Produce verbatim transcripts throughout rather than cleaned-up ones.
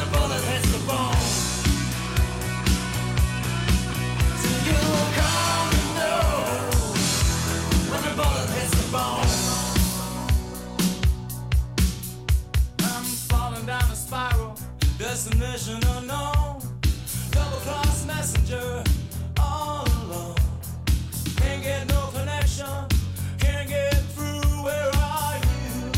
Destination unknown, double cross messenger, all alone. Can't get no connection, can't get through. Where are you?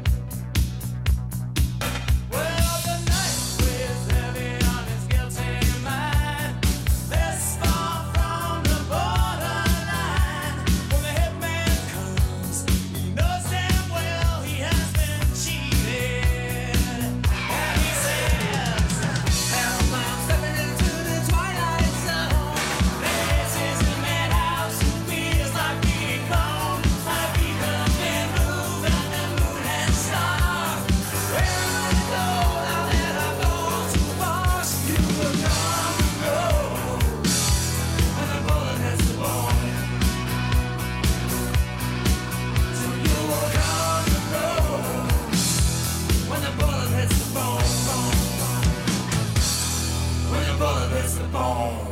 Well, the night weighs heavy on his guilty mind. This far from the borderline. When the hitman comes, he knows damn well he has been cheated. And he says, "Help, I'm stepping into the twilight zone. This is a madhouse, feels like being gone. My beacon's been moved on the moon and star. Where am I to go now that I've gone too far? So you will come and go when the bullet hits the bone. So you will come and go when the bullet hits the bone, bone, bone. When the bullet hits the bone."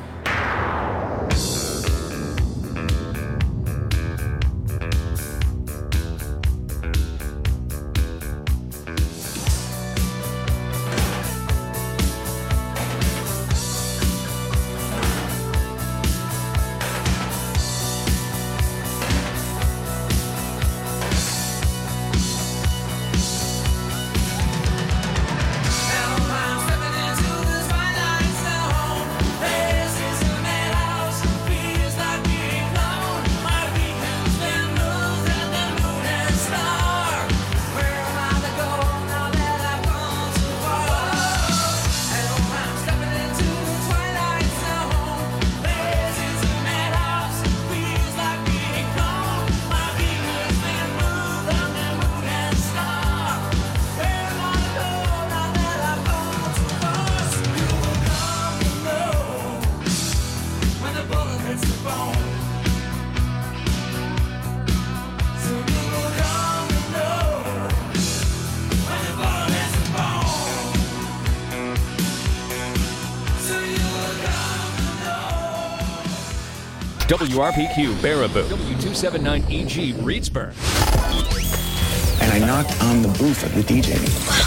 W R P Q Baraboo, W two seventy-nine E G Reedsburg. And I knocked on the booth of the D J.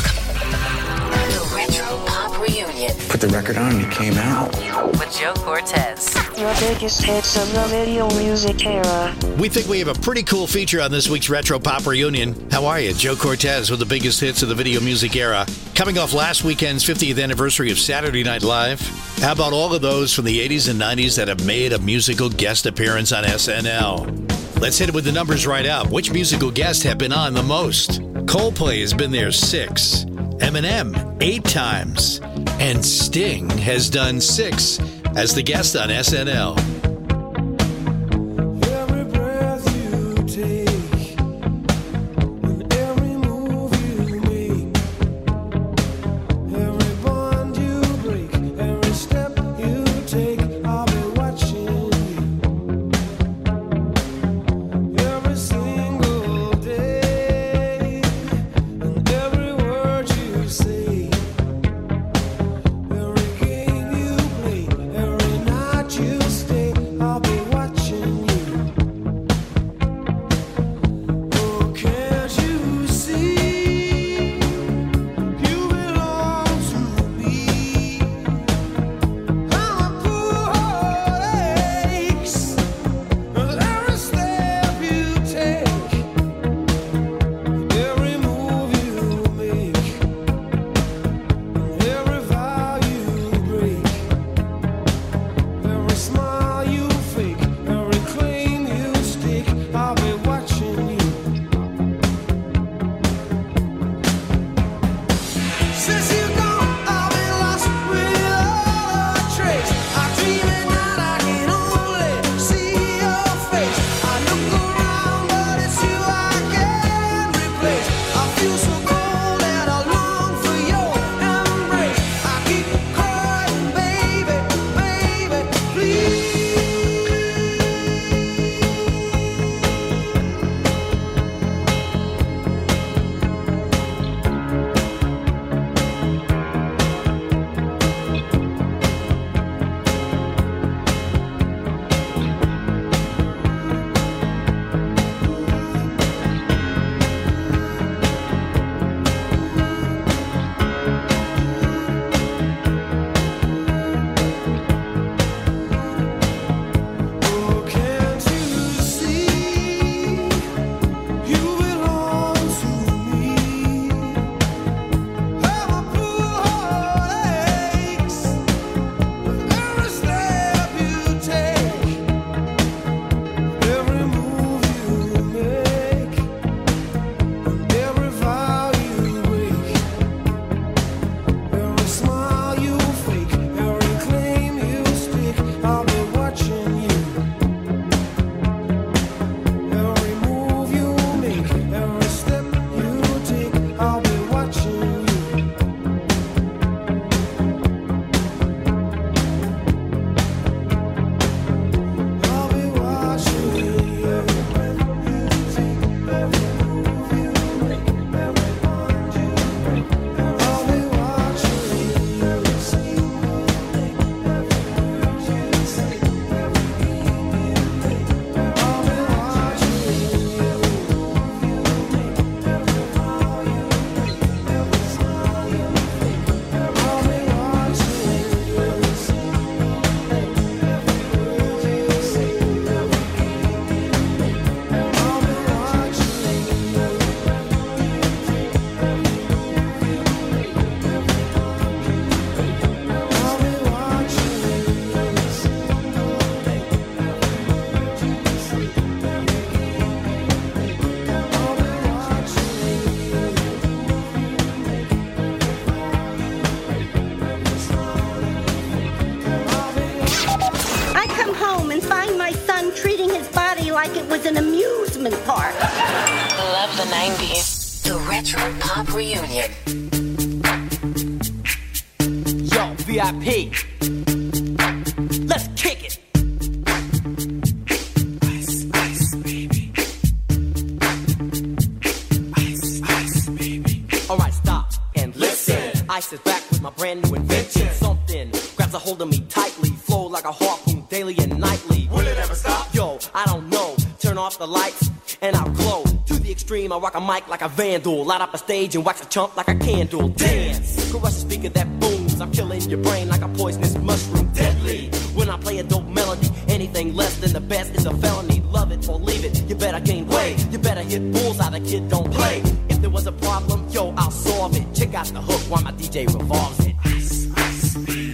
The Retro Pop Reunion. Put the record on and it came out. With Joe Cortez. The biggest hits of the video music era. We think we have a pretty cool feature on this week's Retro Pop Reunion. How are you? Joe Cortez with the biggest hits of the video music era. Coming off last weekend's fiftieth anniversary of Saturday Night Live. How about all of those from the eighties and nineties that have made a musical guest appearance on S N L? Let's hit it with the numbers right out. Which musical guests have been on the most? Coldplay has been there six. Eminem, eight times. And Sting has done six as the guest on S N L. Every breath you take, and every move you make, every bond you break, every step you take, I'll be watching you. Every single day, and every word you say, every game you play, every night you stay. like it was an amusement park. Love the nineties. The Retro Pop Reunion. Yo, V I P. Let's kick it. Ice, ice, baby. Ice, ice, baby. Alright, stop and listen. Ice is back with my brand new invention. Something grabs a hold of me tightly. Flow like a harpoon daily and nightly. Will it ever stop? Yo, I don't know. Turn off the lights and I'll glow. To the extreme, I rock a mic like a vandal. Light up a stage and wax a chump like a candle. Dance, crush a speaker that booms. I'm killing your brain like a poisonous mushroom. Deadly, when I play a dope melody. Anything less than the best is a felony. Love it or leave it, you better gain weight. You better hit bullseye, the kid don't play. If there was a problem, yo, I'll solve it. Check out the hook while my D J revolves it. Ice, ice, baby.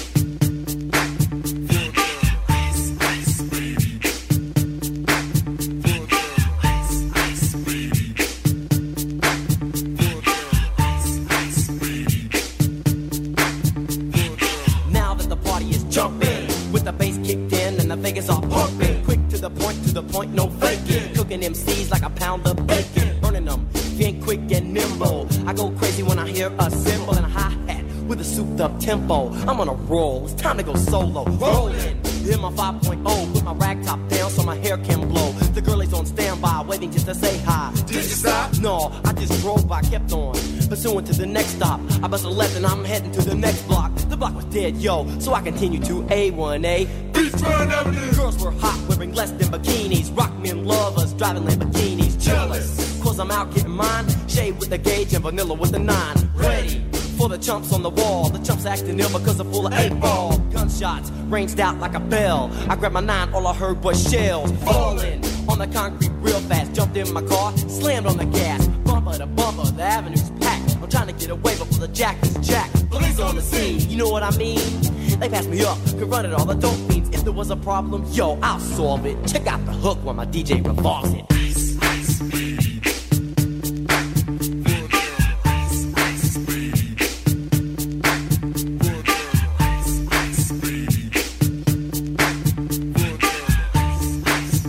Vegas all pumping, quick to the point, to the point, no faking. Cooking M Cs like a pound of bacon, burning them, being quick and nimble. I go crazy when I hear a cymbal and a hi-hat with a souped up tempo. I'm on a roll, it's time to go solo. Rolling, hit my five point oh, put my rag top down so my hair can blow. The girl is on standby, waiting just to say hi. Did you stop? No, I just drove by, kept on, pursuing to the next stop. I bust a left and I'm heading to the next block. The block was dead, yo, so I continue to A one A. Girls were hot, wearing less than bikinis. Rock men lovers, driving Lamborghinis. Jealous, cause I'm out getting mine. Shade with the gauge and vanilla with the nine. Ready for the chumps on the wall. The chumps acting ill because they're full of eight ball. Gunshots ranged out like a bell. I grabbed my nine, all I heard was shells falling on the concrete real fast. Jumped in my car, slammed on the gas. Bumper to bumper, the avenue's packed. I'm trying to get away before the jack is jacked. Police on the scene, you know what I mean? They passed me up, could run it all, the dope fiends. If there was a problem, yo, I'll solve it. Check out the hook while my D J revolves it. Ice, ice, baby. Ice, ice, baby. Ice, ice, baby. Ice,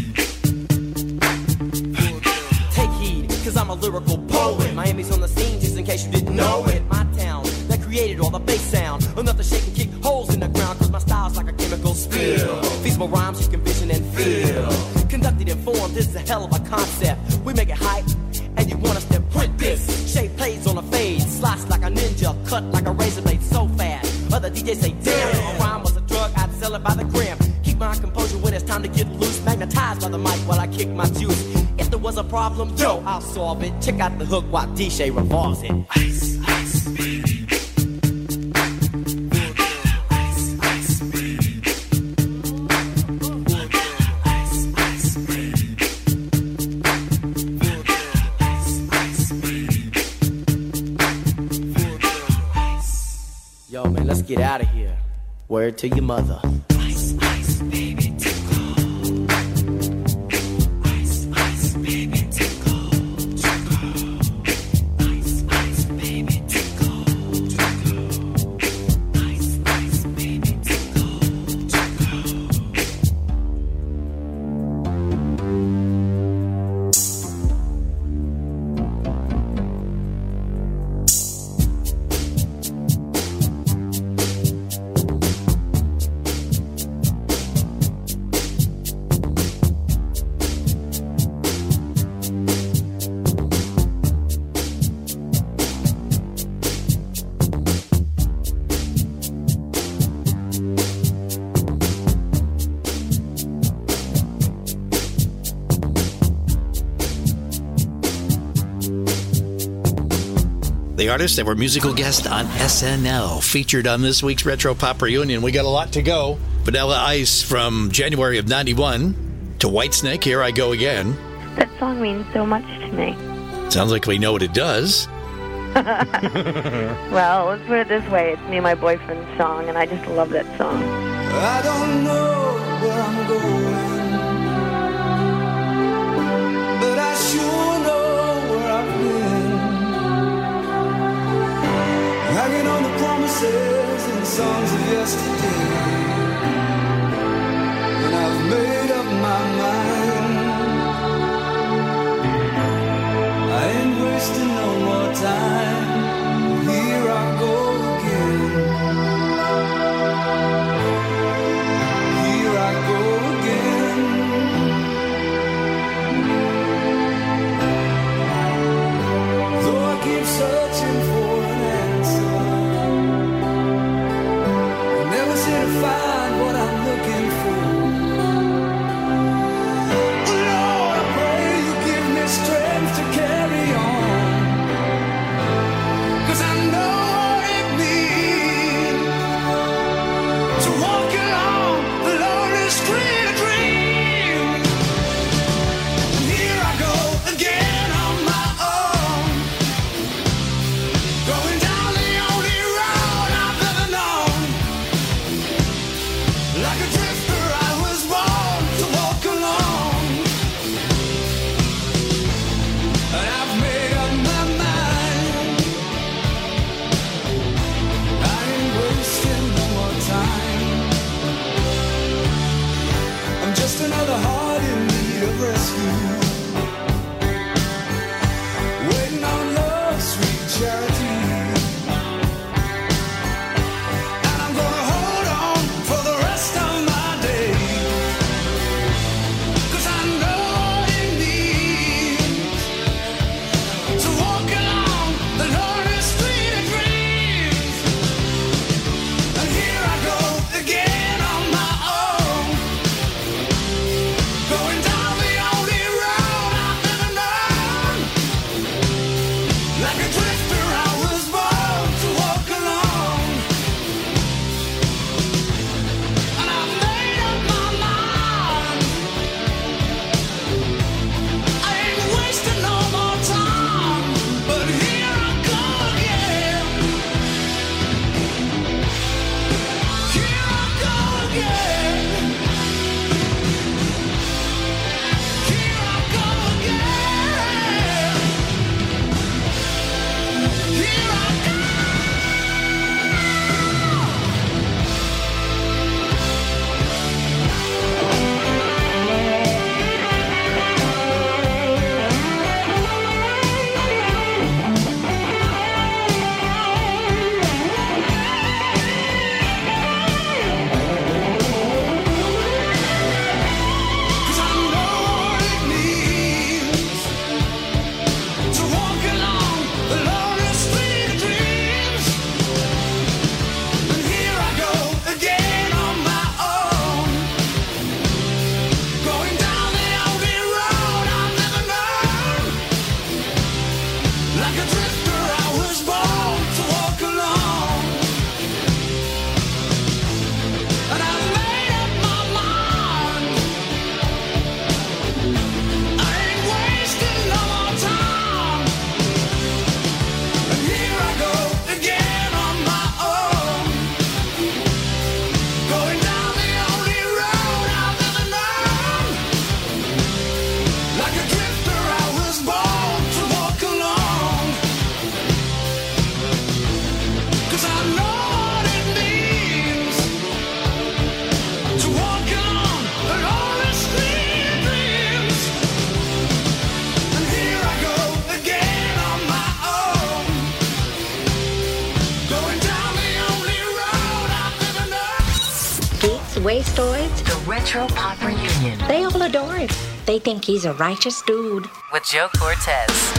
baby. Take heed, cause I'm a lyrical poet. Miami's on the scene, just in case you didn't know it. My town, that created all the bass sound. Enough to shake and kick holes in the ground, cause my style's like a chemical spill. Feasible rhymes you can vision and feel. Conducted in form, this is a hell of a concept. We make it hype, and you want us to print this. Shape plays on a fade, slice like a ninja, cut like a razor blade so fast. Other D Js say, damn, if a rhyme was a drug, I'd sell it by the gram. Keep my composure when it's time to get loose. Magnetized by the mic while I kick my juice. If there was a problem, yo, I'll solve it. Check out the hook while D J revolves it. Ice, ice, baby. Yo, man, let's get out of here. Word to your mother. Ice, ice, baby, tickle. Ice, ice, baby, tickle. Tickle. Ice, ice, baby, tickle. Tickle. Ice, ice, baby, tickle. Tickle. The artists that were musical guests on S N L featured on this week's Retro Pop Reunion. We got a lot to go. Vanilla Ice from January of ninety-one to Whitesnake, Here I Go Again. That song means so much to me. Sounds like we know what it does. Well, let's put it this way. It's me and my boyfriend's song, and I just love that song. I don't know where I'm going, but I sure know where I've been. Hanging on the promises and songs of yesterday, and I've made up my mind. wastoids. The Retro Pop Reunion They all adore him. They think he's a righteous dude. with Joe Cortez.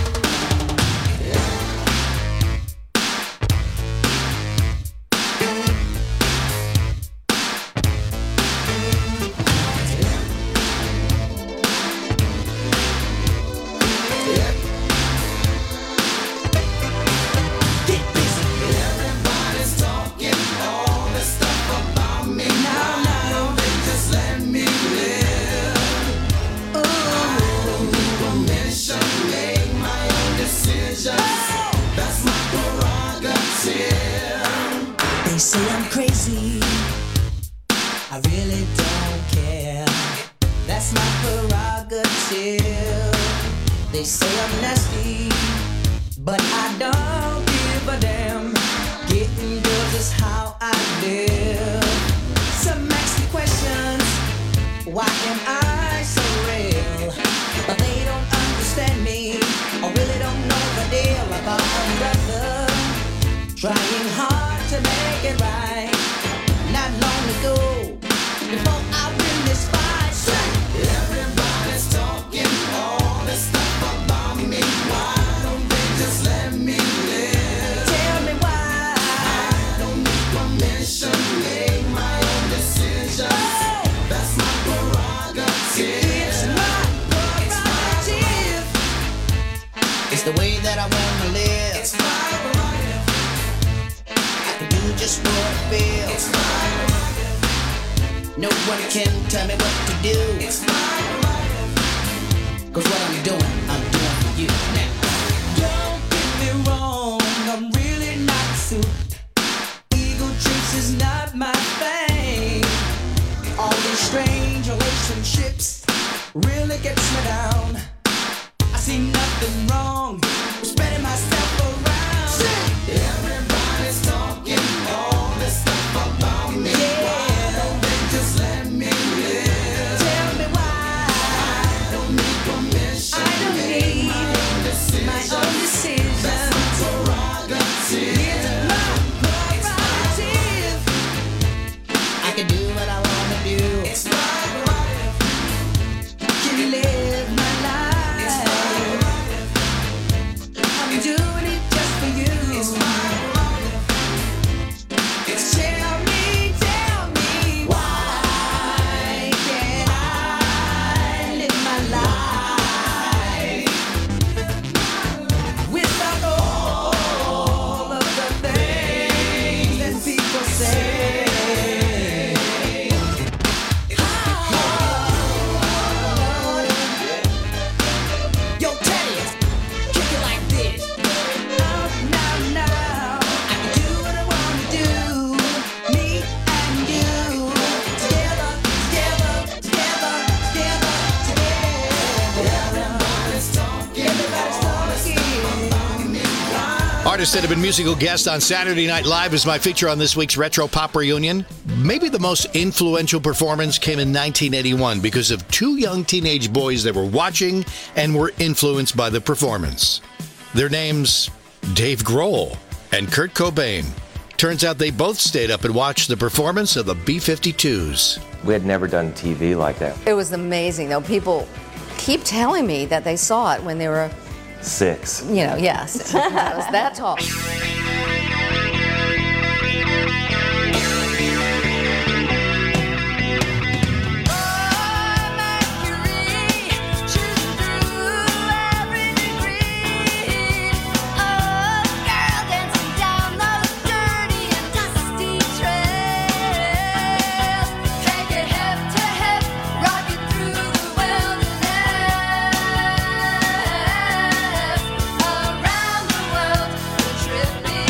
They say I'm crazy, I really don't care. That's my prerogative. They say I'm nasty, but I don't give a damn. Getting girls is how I live. Some ask me questions, why am I so real? But they don't understand me, or really don't know the deal about a brother trying hard to make it right. Not long ago, before I win this fight, say, everybody's talking all this stuff about me. Why don't they just let me live? Tell me why. I don't need permission, make my own decisions. That's my prerogative. It's my prerogative. It's the way that I wanna live. It's my prerogative. Do just what I feel. It's my prerogative. No one can tell me what to do. It's my prerogative. Cause what I'm doing, I'm doing for you now. Don't get me wrong, I'm really not suit. Ego trips is not my thing. All these strange relationships really gets me down. I see nothing wrong with spreading myself around. Say, everybody's talking all this stuff about me. Yeah. Why don't they just let me live? Tell me why. I don't need permission. I don't need my own decision. My own decision. That's my prerogative. It's my prerogative. I can do what I wanna do. It's my prerogative. Can live my life. It's my prerogative. I'm doing it just for you. It's my prerogative. Tell me, tell me, why can't I live my life without all of the things that people say? Yo, Teddy, kick it like this. Now, now, now, I can do what I wanna do. Me and you, together, together, together, together, together. Everybody's talking, everybody's talking. Artists that have been musical guests on Saturday Night Live is my feature on this week's Retro Pop Reunion. Maybe the most influential performance came in nineteen eighty-one because of two young teenage boys that were watching and were influenced by the performance. Their names, Dave Grohl and Kurt Cobain. Turns out they both stayed up and watched the performance of the B fifty-twos. We had never done T V like that. It was amazing, though. People keep telling me that they saw it when they were, Six. you know, yes, that was that tall. Around the world, trip me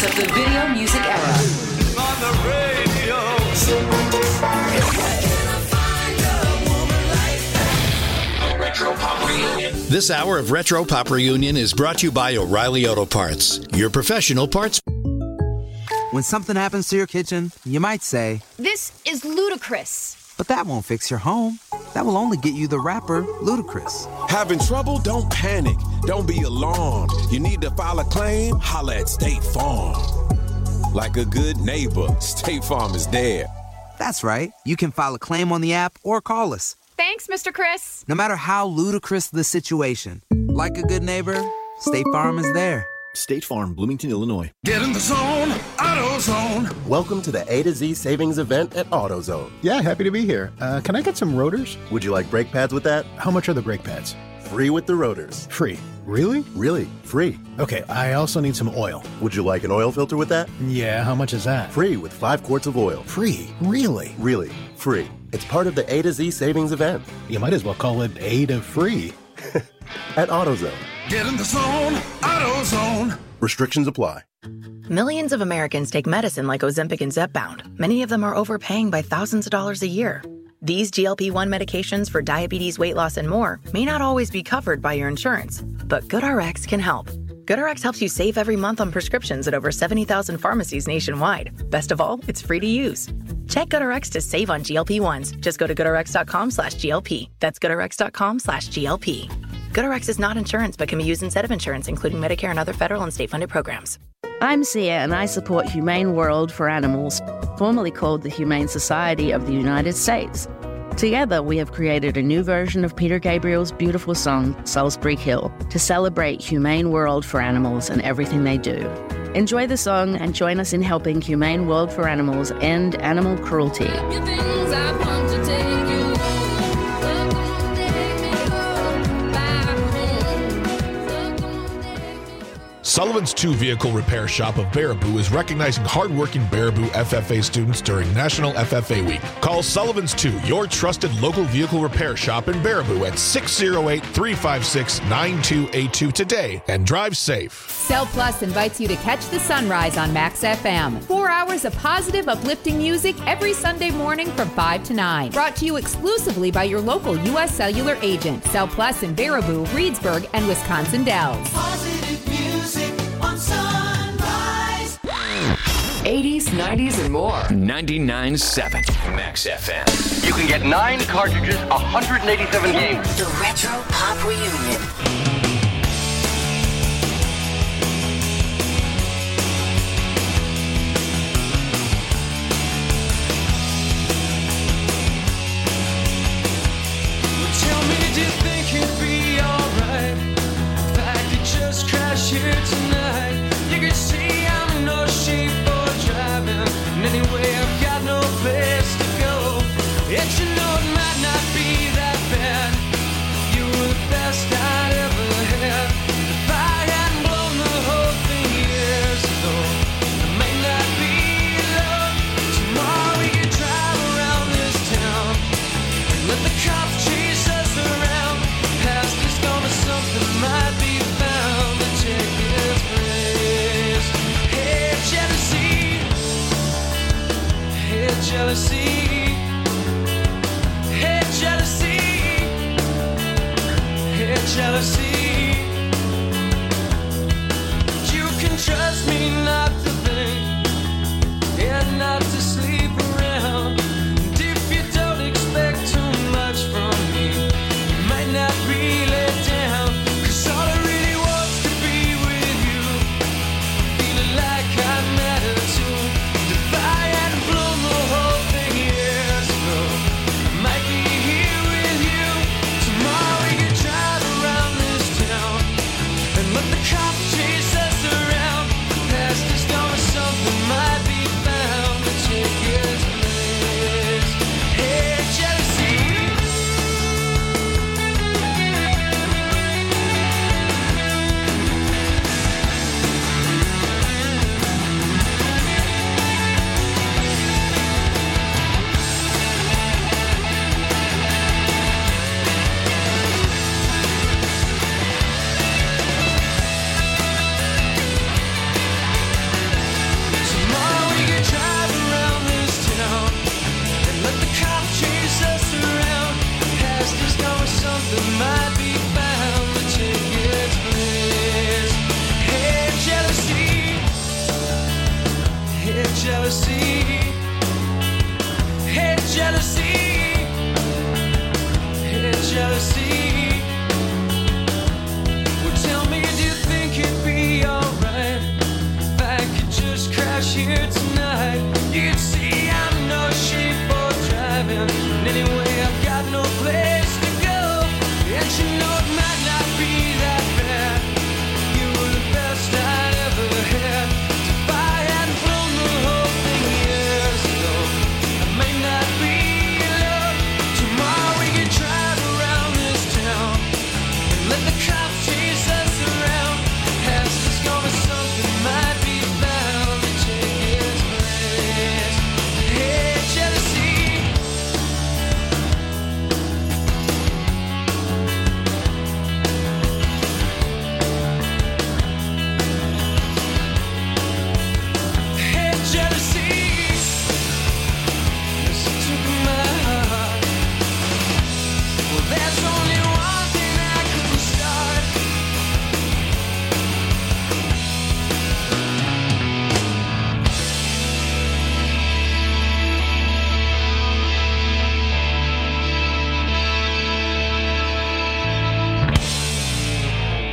hits of the video music era. On the radio. Retro Pop Reunion. This hour of Retro Pop Reunion is brought to you by O'Reilly Auto Parts, your professional parts. When something happens to your kitchen, you might say, "This is ludicrous." But that won't fix your home. That will only get you the rapper, Ludacris. Having trouble? Don't panic. Don't be alarmed. You need to file a claim? Holla at State Farm. Like a good neighbor, State Farm is there. That's right. You can file a claim on the app or call us. Thanks, Mister Chris. No matter how ludicrous the situation, like a good neighbor, State Farm is there. State Farm, Bloomington, Illinois. Get in the zone, AutoZone. Welcome to the A to Z savings event at AutoZone. Yeah, happy to be here. Uh, can I get some rotors? Would you like brake pads with that? How much are the brake pads? Free with the rotors. Free. Really? Really, free. Okay, I also need some oil. Would you like an oil filter with that? Yeah, how much is that? Free with five quarts of oil. Free? Really? Really, free. It's part of the A to Z savings event. You might as well call it A to free. At AutoZone. Get in the zone, AutoZone. Restrictions apply. Millions of Americans take medicine like Ozempic and Zepbound. Many of them are overpaying by thousands of dollars a year. These G L P one medications for diabetes, weight loss, and more may not always be covered by your insurance, but GoodRx can help. GoodRx helps you save every month on prescriptions at over seventy thousand pharmacies nationwide. Best of all, it's free to use. Check GoodRx to save on G L P ones. Just go to goodrx.com slash GLP. That's goodrx.com slash GLP. GoodRx is not insurance but can be used instead of insurance, including Medicare and other federal and state-funded programs. I'm Sia, and I support Humane World for Animals, formerly called the Humane Society of the United States. Together, we have created a new version of Peter Gabriel's beautiful song, Salisbury Hill, to celebrate Humane World for Animals and everything they do. Enjoy the song and join us in helping Humane World for Animals end animal cruelty. Sullivan's two Vehicle Repair Shop of Baraboo is recognizing hardworking Baraboo F F A students during National F F A Week. Call Sullivan's two, your trusted local vehicle repair shop in Baraboo at six oh eight, three five six, nine two eight two today and drive safe. Cell Plus invites you to catch the sunrise on Max F M. Four hours of positive, uplifting music every Sunday morning from five to nine. Brought to you exclusively by your local U S Cellular agent. Cell Plus in Baraboo, Reedsburg, and Wisconsin Dells. Positive music on Sunrise. eighties, nineties, and more. ninety-nine point seven Max F M. You can get nine cartridges, one hundred eighty-seven games. The Retro Pop Reunion. Tell me, do you think it'd be alright if I could just crash here tonight? You can see I'm in no shape for driving, and anyway I've got no place to go. Yet you know it might not be that bad. You were the best I'd ever had. If I hadn't blown the whole thing years ago, it might not be love. Tomorrow we could drive around this town and let the cops chase us around. Past is gone, but something might be found to take its place. Hey, jealousy. Hey, jealousy. Hey, jealousy. Hey, jealousy. You can trust me not to think and not to sleep around. And if you don't expect too much from me, you might not be let down. Cause all I really want's to be with you, feeling like I matter too. If I hadn't blown the whole thing years ago, I might be here with you. Tomorrow we could drive around this town and let the cops chase us around. Past is gone, but something might be found to take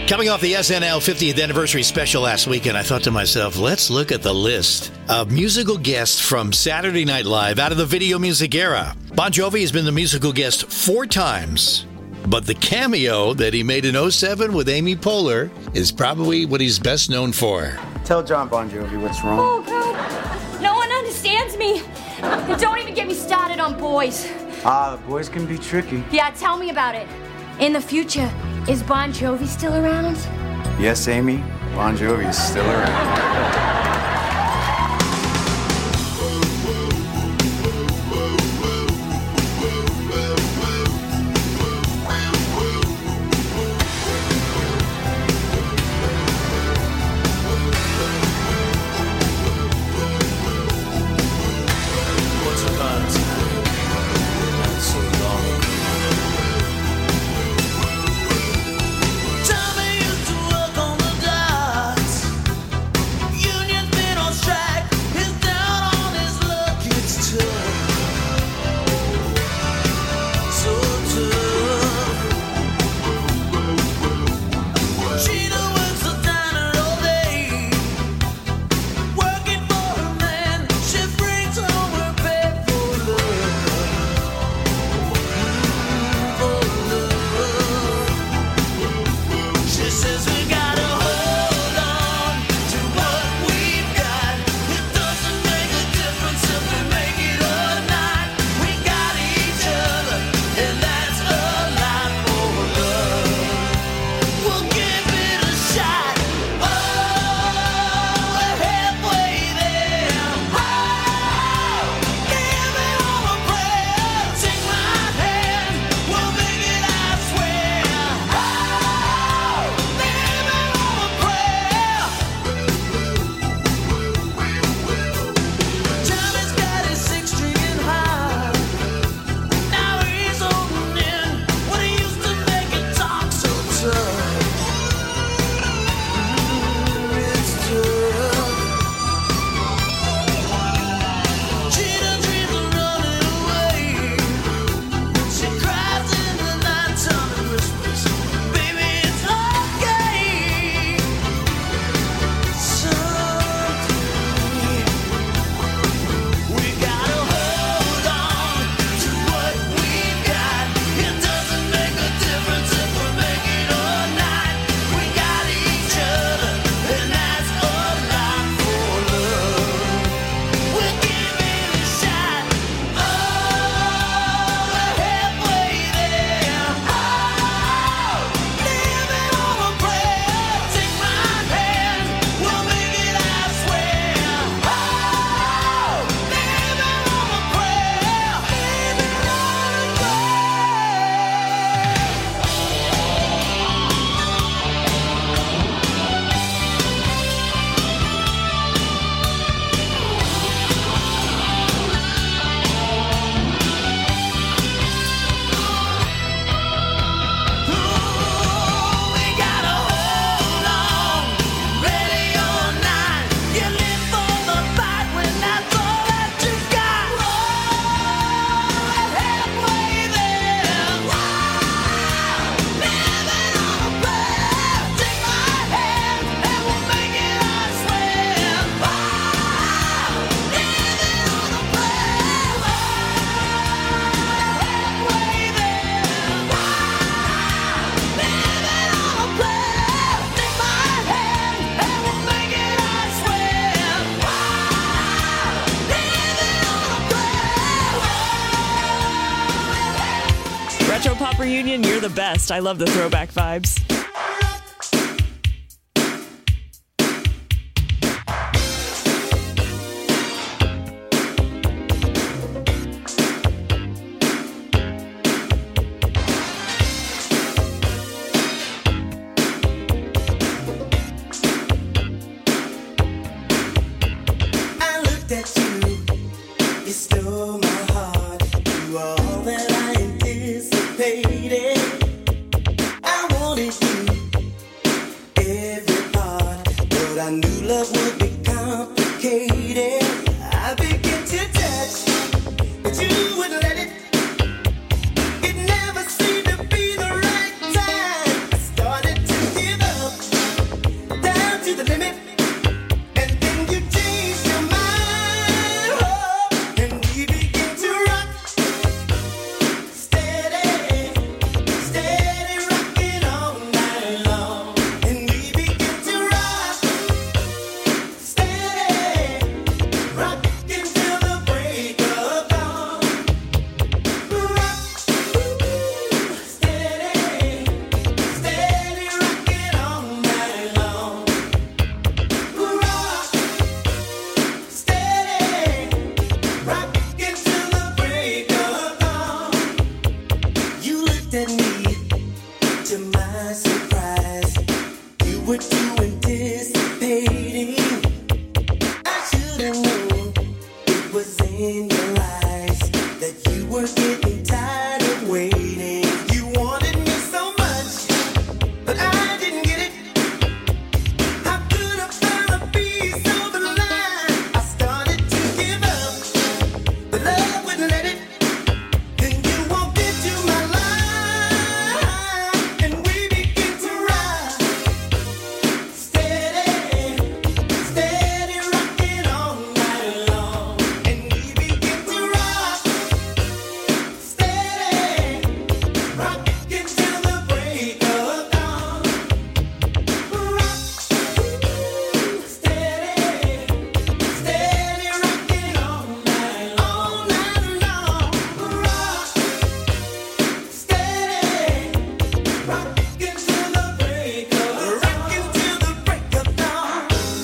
Coming off the S N L fiftieth anniversary special last weekend, I thought to myself, let's look at the list of musical guests from Saturday Night Live out of the video music era. Bon Jovi has been the musical guest four times, but the cameo that he made in oh seven with Amy Poehler is probably what he's best known for. Tell John Bon Jovi what's wrong. Oh, God. No one understands me. And don't even get me started on boys. Ah, the boys can be tricky. Yeah, tell me about it. In the future, is Bon Jovi still around? Yes, Amy, Bon Jovi's still around. Retro Pop Reunion, you're the best. I love the throwback vibes. I looked at you, you stole my heart. You were all that I anticipated. I wanted you, every part, but I knew love would be complicated. I began to touch, but you wouldn't let it. It never seemed to be the right time. I started to give up. that you were getting tired of waiting. You wanted me so much, but I didn't get it. How could I find a piece of the line? I started to give up, but love wouldn't let it. Then you walked into my life, and we began to ride. Steady, steady rocking all night long, and we began to rock. Steady, rocking till the break of dawn. Rock, steady, steady rocking all night, all night long. Rock, steady, rocking till the break of, rocking till the break of dawn.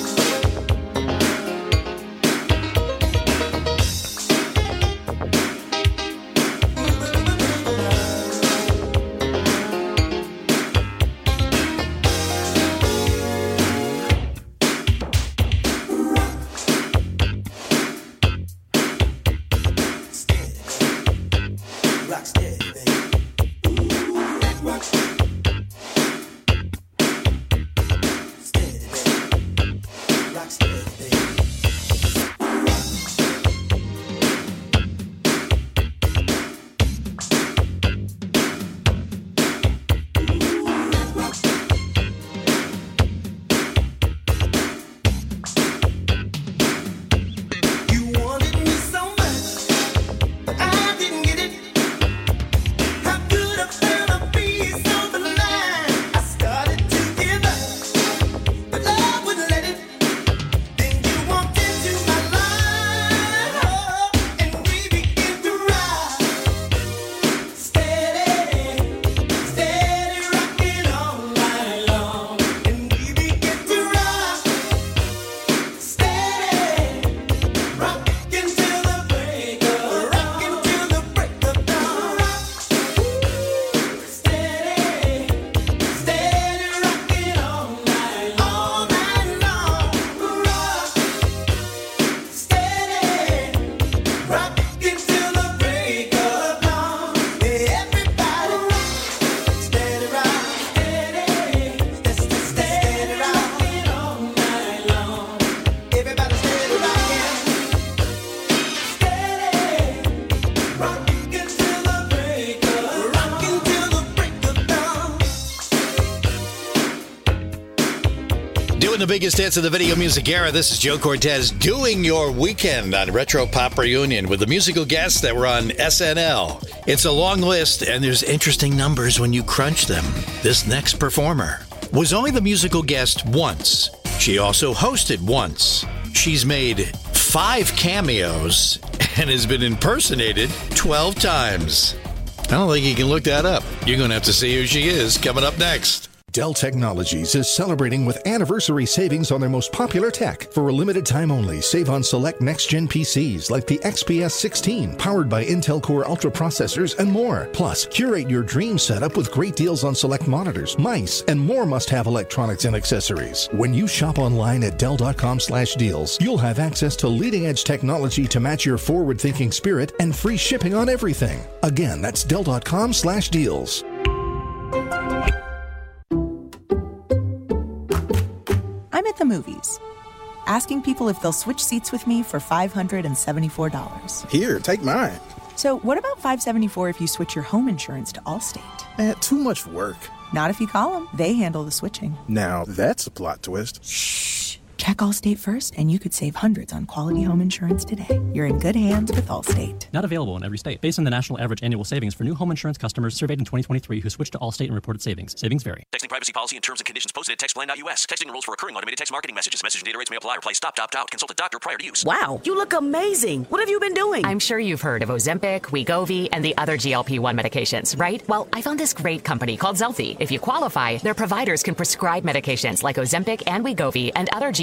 Rock steady, baby. Rock steady, baby. Rock steady, baby. You wanted me so much, but I didn't get it. How could I find a piece of the line? I started to give up, but love wouldn't let it. Then you walked into my life, and we began to ride. Steady, steady rocking all night long, and we began to rock. Steady, rocking till the break of, rocking till the break of dawn. Steady, steady rocking all night, all night long. Rock, steady, rocking till the break of dawn. Everybody rock, steady rock, steady, steady, steady rocking all night long. Everybody steady rocking, steady, rocking till the break of, rocking till the break of dawn. Doing the biggest hits of the video music era, this is Joe Cortez doing your weekend on Retro Pop Reunion with the musical guests that were on S N L. It's a long list, and there's interesting numbers when you crunch them. This next performer was only the musical guest once. She also hosted once. She's made five cameos and has been impersonated twelve times. I don't think you can look that up. You're going to have to see who she is coming up next. Dell Technologies is celebrating with anniversary savings on their most popular tech. For a limited time only, save on select next-gen P Cs like the X P S sixteen, powered by Intel Core Ultra processors and more. Plus, curate your dream setup with great deals on select monitors, mice, and more must-have electronics and accessories. When you shop online at Dell.com slash deals, you'll have access to leading-edge technology to match your forward-thinking spirit and free shipping on everything. Again, that's Dell.com slash deals. I'm at the movies, asking people if they'll switch seats with me for five hundred seventy-four dollars. Here, take mine. So what about five hundred seventy-four dollars if you switch your home insurance to Allstate? Man, too much work. Not if you call them. They handle the switching. Now, that's a plot twist. Shh. Check Allstate first, and you could save hundreds on quality home insurance today. You're in good hands with Allstate. Not available in every state. Based on the national average annual savings for new home insurance customers surveyed in twenty twenty-three who switched to Allstate and reported savings. Savings vary. Texting privacy policy and terms and conditions posted at text plan dot U S. Texting rules for recurring automated text marketing messages. Message and data rates may apply. Reply stop, opt out. Consult a doctor prior to use. Wow, you look amazing. What have you been doing? I'm sure you've heard of Ozempic, Wegovy, and the other G L P one medications, right? Well, I found this great company called Zelfie. If you qualify, their providers can prescribe medications like Ozempic and Wegovy and other G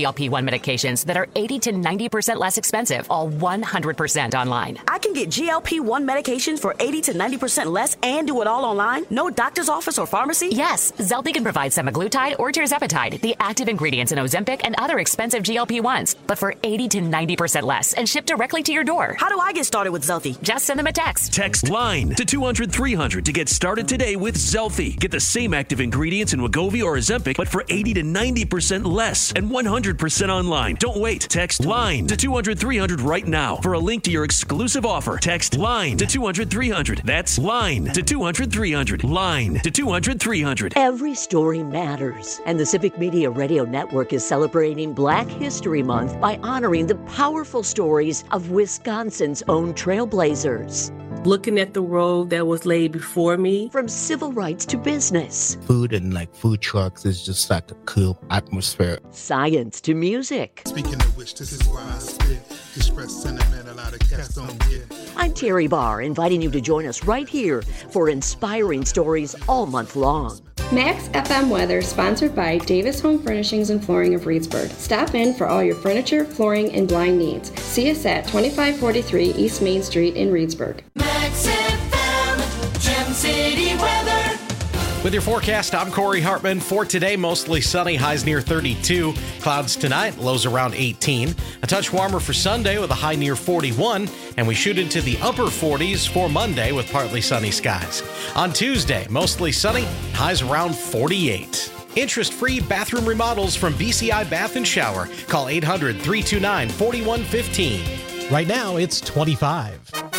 G L P one medications that are eighty to ninety percent less expensive, all one hundred percent online. I can get G L P one medications for eighty to ninety percent less and do it all online? No doctor's office or pharmacy? Yes, Zelty can provide semaglutide or tirzepatide, the active ingredients in Ozempic and other expensive G L P ones, but for eighty to ninety percent less and shipped directly to your door. How do I get started with Zelty? Just send them a text. Text LINE to two hundred three hundred to get started today with Zelty. Get the same active ingredients in Wegovy or Ozempic, but for eighty to ninety percent less and one hundred percent online. Don't wait. Text LINE to two hundred three hundred right now for a link to your exclusive offer. Text LINE to two hundred three hundred. That's LINE to two hundred three hundred. LINE to two hundred three hundred. Every story matters, and the Civic Media Radio Network is celebrating Black History Month by honoring the powerful stories of Wisconsin's own trailblazers. Looking at the road that was laid before me. From civil rights to business. Food and like food trucks is just like a cool atmosphere. Science to music. Speaking of which, this is why I spit. Express sentiment a lot of cats don't get. I'm Terry Barr, inviting you to join us right here for inspiring stories all month long. Max F M Weather, sponsored by Davis Home Furnishings and Flooring of Reedsburg. Stop in for all your furniture, flooring, and blind needs. See us at twenty-five forty-three East Main Street in Reedsburg. Max F M, Gem City weather. With your forecast, I'm Corey Hartman. For today, mostly sunny, highs near thirty-two. Clouds tonight, lows around eighteen. A touch warmer for Sunday with a high near forty-one. And we shoot into the upper forties for Monday with partly sunny skies. On Tuesday, mostly sunny, highs around forty-eight. Interest-free bathroom remodels from B C I Bath and Shower. Call eight hundred, three two nine, four one one five. Right now, it's twenty-five.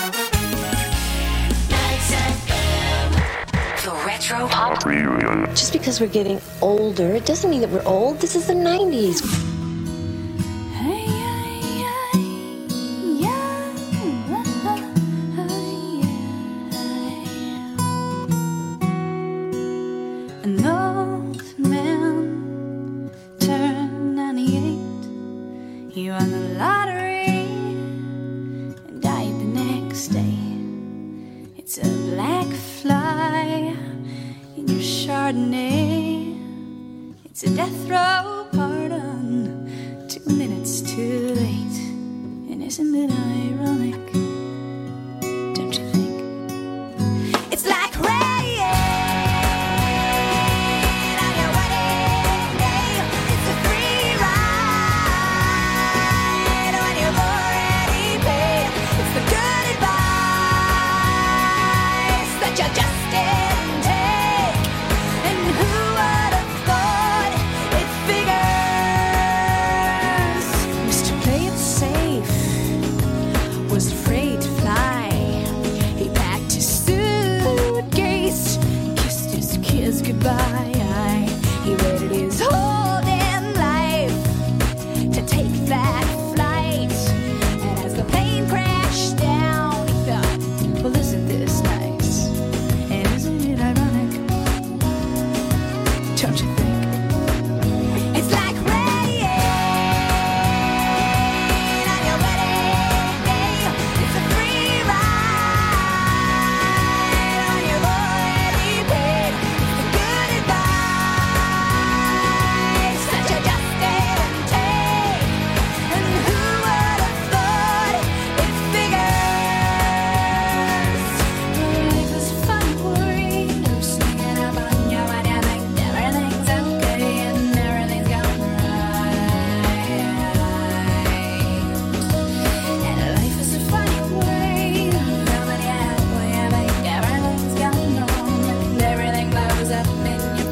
Retro Pop Reunion. Just because we're getting older, it doesn't mean that we're old. This is the nineties. An old man turned ninety-eight. He won the lottery and died the next day. It's a black fly in your Chardonnay. It's a death row pardon, two minutes too late. And isn't it ironic? Don't you think? It's like rain on your wedding day. It's a free ride when you've already paid. It's the good advice that you just didn't take. And who would have thought it figures? Mister Play It Safe was afraid to fly. He packed his suitcase, kissed his kids goodbye. He waited his whole damn life to take that flight. And as the plane crashed down, he thought, well, isn't this nice? And isn't it ironic? Don't you think? It's like rain on your wedding day. It's a free ride when you've already paid. It's the good advice that you just didn't take. And who would have thought it figures? Life is fun, worrying, no sneaking up on you when you think everything's okay and everything's going right. And life is a funny way, nobody out when you think everything's going wrong and everything blows up in your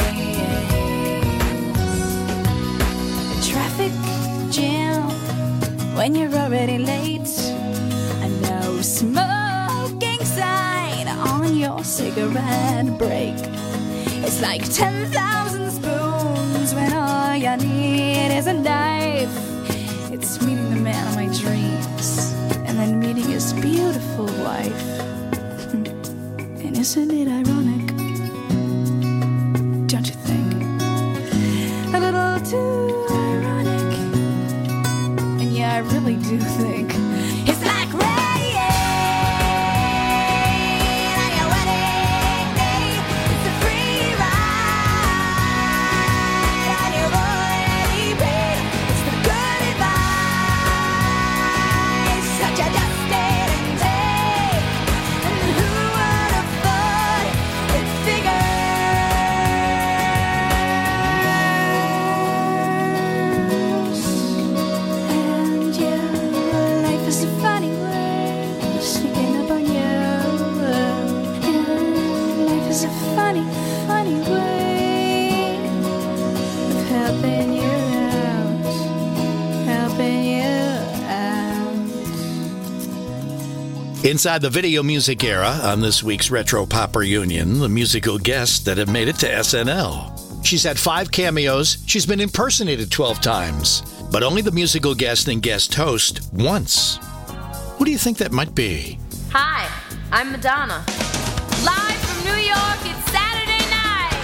face. A traffic jam when you're already late. A no smoking sign on your cigarette break. It's like ten thousand spoons when all you need is a knife. It's meeting the man of my dreams and then meeting his beautiful wife. And isn't it ironic? Don't you think? A little too ironic. And yeah, I really do think it's like rain on your wedding day. It's a free ride and you've already paid. Inside the video music era on this week's Retro Pop Reunion, the musical guests that have made it to S N L. She's had five cameos. She's been impersonated twelve times, but only the musical guest and guest host once. Who do you think that might be? Hi, I'm Madonna. Live from New York, it's Saturday night.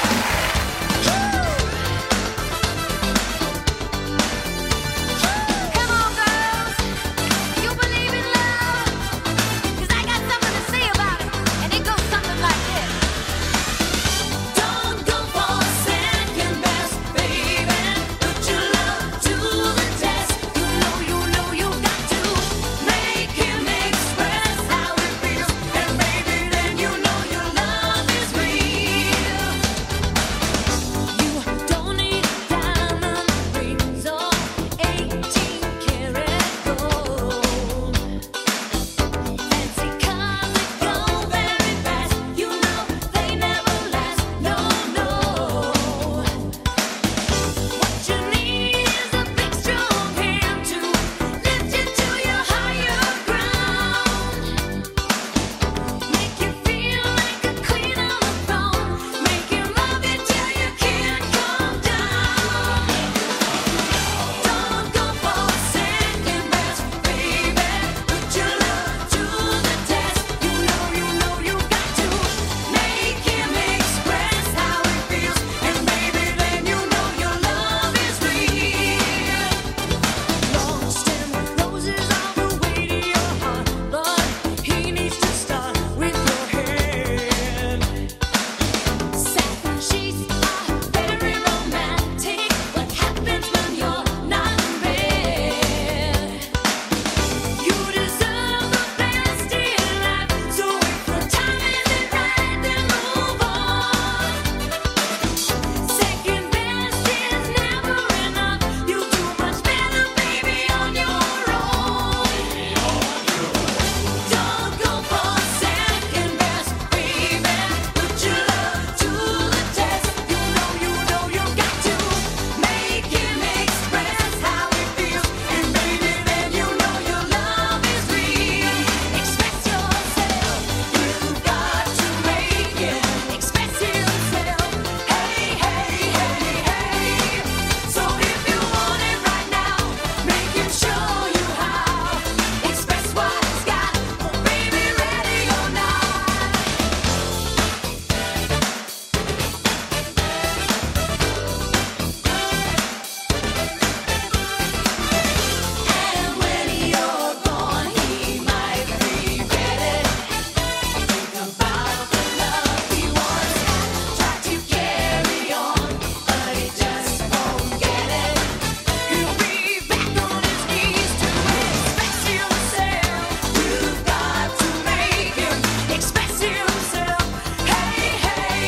Come on, girls. You believe in love? 'Cause I got something to say about it. And it goes something like this. Don't go for second best, baby. Put your love to the test. You know, you know you got to make him express how it feels. And baby, then you know your love is real. You don't need diamond rings or eighteen karat gold. Fancy cars that go very fast, you know they never last. No, no. What you need is a big strong hand to lift you to your higher ground. Make you feel like a queen on a throne. Make you love it till you can't come down. Don't go for second best, baby. Put your love to the test. You know, you know you got to make him express how it feels. And baby, then you know your love is real. Long stem roses all the way to your heart, but he needs to start with your head. Satin sheets are very romantic. What happens when you're not in bed? You deserve the best in life, so if the time isn't right, then move on. Second best is never enough. You do much better, baby, on your own. Don't go for second best, baby. Put your love to the test. You know, you know you got to make him express how it feels. And baby, then you know your love is real. Express yourself. You've got to make him express himself. Hey, hey, hey, hey. So if you want it right now, make him show you how. Express what he's got. Oh, baby, ready or not. And when you're gone, he might regret it. Think about the love he once had. Try to carry on, but he just won't get it. He'll be back on his knees to express himself. You've got to make him express himself. Hey, hey.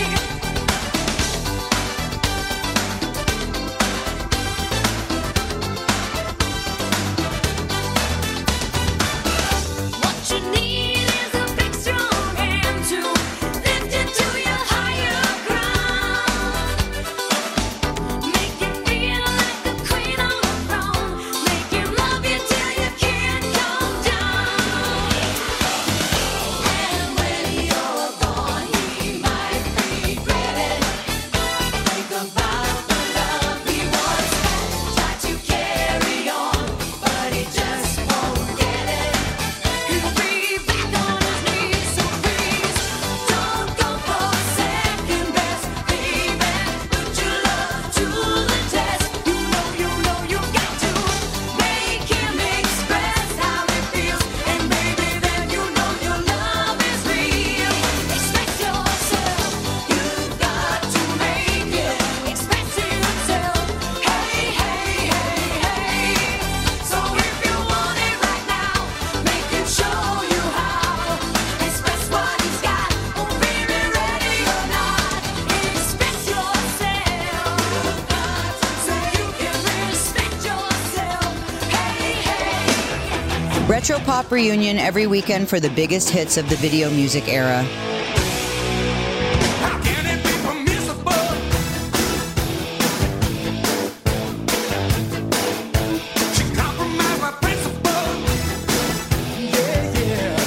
What you need is a big strong hand to lift you to your higher ground. Make you feel like a queen on a throne. Make him love you till you can't come down. And when you're gone, he might regret it. Think about the love he once had. Try to carry on, but he just won't get it. He'll be back on his knees, so please don't go for second best, baby. Put your love to the test. You know, you know you got to make him express how it feels. And baby, then you know your love is real. Express yourself. You've got to make him express himself. Hey, hey, hey, hey. So if you want it right now, make him show you how. Express what he's got. Oh, baby, ready or not. Express yourself. So you can respect yourself. Hey, hey. Retro Pop Reunion every weekend for the biggest hits of the video music era. Yeah, yeah.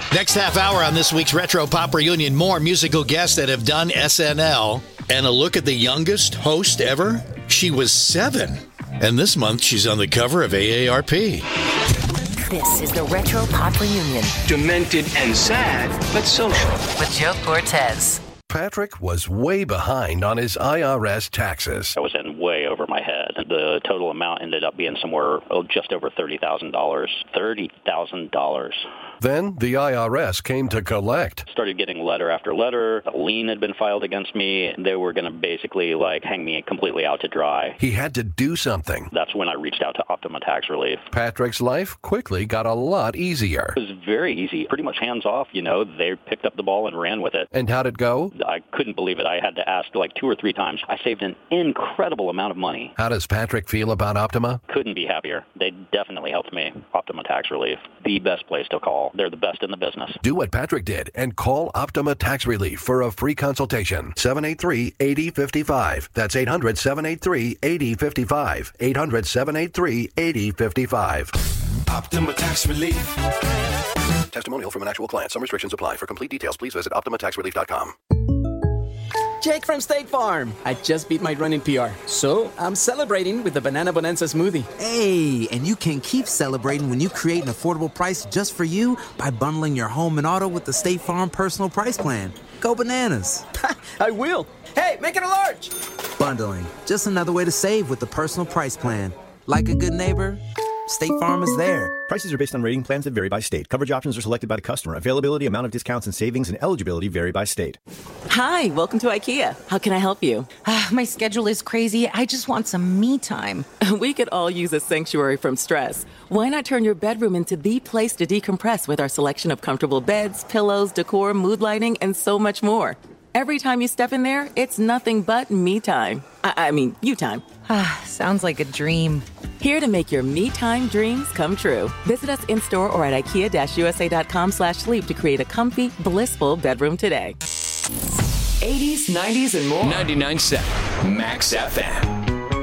Next half hour on this week's Retro Pop Reunion, more musical guests that have done S N L. And a look at the youngest host ever. She was seven. And this month, she's on the cover of A A R P. This is the Retro Pop Reunion. Demented and sad, but social. With Joe Cortez. Patrick was way behind on his I R S taxes. I was in way over my head. The total amount ended up being somewhere oh, just over thirty thousand dollars. thirty thousand dollars. Then the I R S came to collect. Started getting letter after letter. A lien had been filed against me. They were going to basically like hang me completely out to dry. He had to do something. That's when I reached out to Optima Tax Relief. Patrick's life quickly got a lot easier. It was very easy, pretty much hands off. You know, they picked up the ball and ran with it. And how'd it go? I couldn't believe it. I had to ask like two or three times. I saved an incredible amount of money. How does Patrick feel about Optima? Couldn't be happier. They definitely helped me. Optima Tax Relief, the best place to call. They're the best in the business. Do what Patrick did and call Optima Tax Relief for a free consultation. seven eight three, eight zero five five. That's eight hundred, seven eight three, eight zero five five. eight hundred, seven eight three, eight zero five five. Optima Tax Relief. Testimonial from an actual client. Some restrictions apply. For complete details, please visit optima tax relief dot com. Jake from State Farm. I just beat my running P R, so I'm celebrating with the Banana Bonanza smoothie. Hey, and you can keep celebrating when you create an affordable price just for you by bundling your home and auto with the State Farm Personal Price Plan. Go bananas. I will. Hey, make it a large. Bundling, just another way to save with the Personal Price Plan. Like a good neighbor, State Farm is there. Prices are based on rating plans that vary by state. Coverage options are selected by the customer. Availability, amount of discounts and savings, and eligibility vary by state. Hi, welcome to IKEA. How can I help you? Uh, my schedule is crazy. I just want some me time. We could all use a sanctuary from stress. Why not turn your bedroom into the place to decompress with our selection of comfortable beds, pillows, decor, mood lighting, and so much more? Every time you step in there, it's nothing but me time. I, I mean, you time. Ah, sounds like a dream. Here to make your me time dreams come true. Visit us in-store or at ikea-usa.com slash sleep to create a comfy, blissful bedroom today. eighties, nineties, and more. ninety-nine point seven Max F M.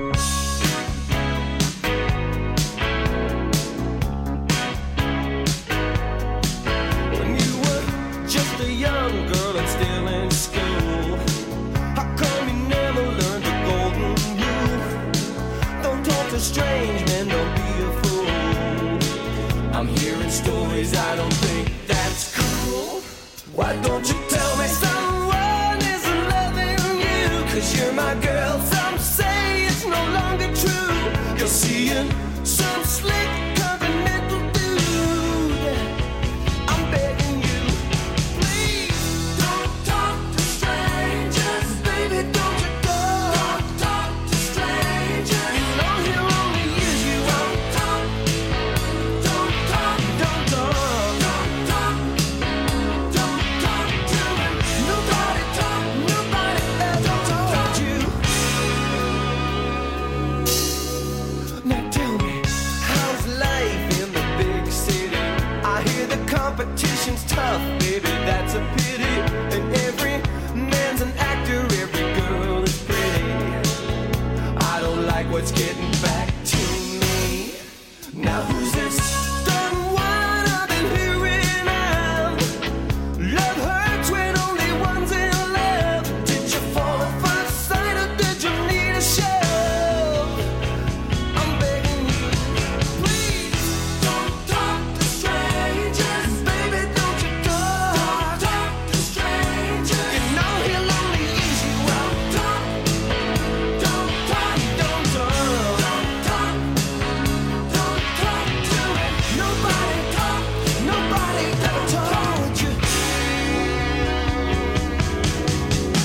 Strange men, don't be a fool. I'm hearing stories, I don't think that's cool. Why don't you tell me someone isn't loving you? Cause you're my girl, some say it's no longer true. You're seeing some slick continental dude. I'm begging you, please don't talk to strangers. Baby, don't you go. Don't talk to strangers. You know he'll only use you. Don't talk, don't talk, don't talk, don't talk, don't talk to him. Nobody talk, nobody ever talk to you. Now tell me, how's life in the big city? I hear the competition's tough, baby, that's a pity.